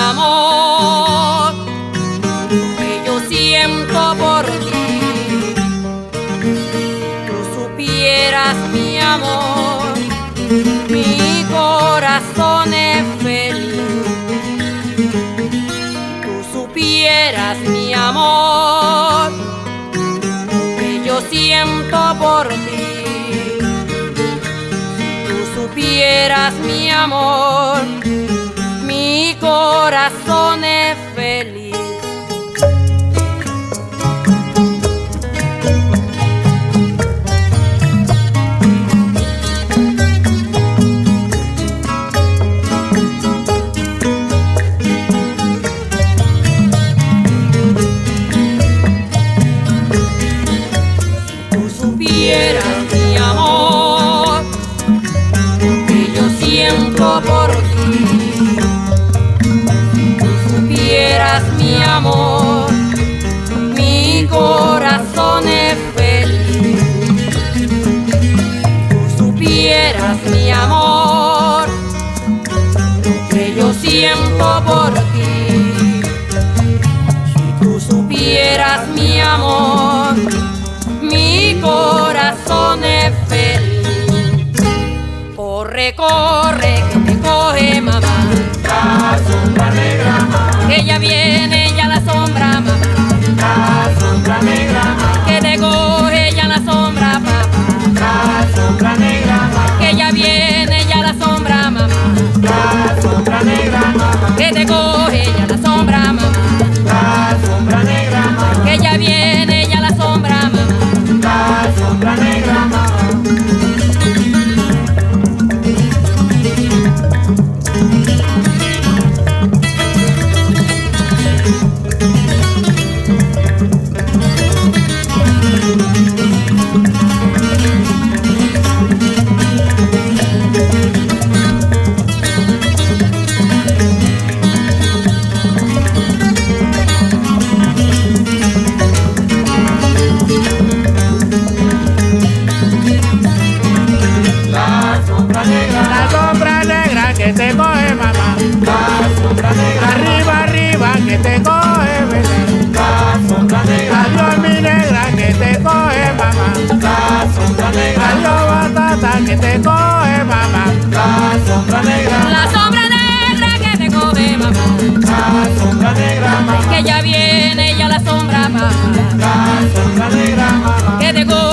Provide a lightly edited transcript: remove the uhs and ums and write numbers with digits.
amor que yo siento por ti. Tú supieras mi amor, mi corazón es feliz. Tú supieras mi amor que yo siento por ti. Tú supieras mi amor, mi corazón es feliz. Tú supieras mi amor que yo siento por ti. Tú supieras mi amor, mi corazón es feliz. Tú supieras mi amor que yo siento por ti. Si tú supieras mi amor, mi corazón es feliz. Corre, corre, que te coge mamá, La sombra negra, mamá. que ya viene ya la sombra mamá, La sombra negra, mamá. que te coge ya la sombra papá, La sombra negra, mamá. que ya viene ya la sombra mamá, La sombra negra, mamá. que te coge ya la sombra mamá, La sombra negra, mamá. que ya viene ya la sombra mamá. La sombra negra, mamá. La sombra negra, La sombra negra que te coge mamá, la sombra negra, arriba, arriba que te coge Belén. la sombra negra, Adiós mi negra que te coge mamá, la sombra negra, adiós batata que te coge mamá. la sombra negra, La sombra negra que te coge mamá, la sombra negra, mamá. que ya viene ya la sombra mamá, La sombra negra, mamá. que te coge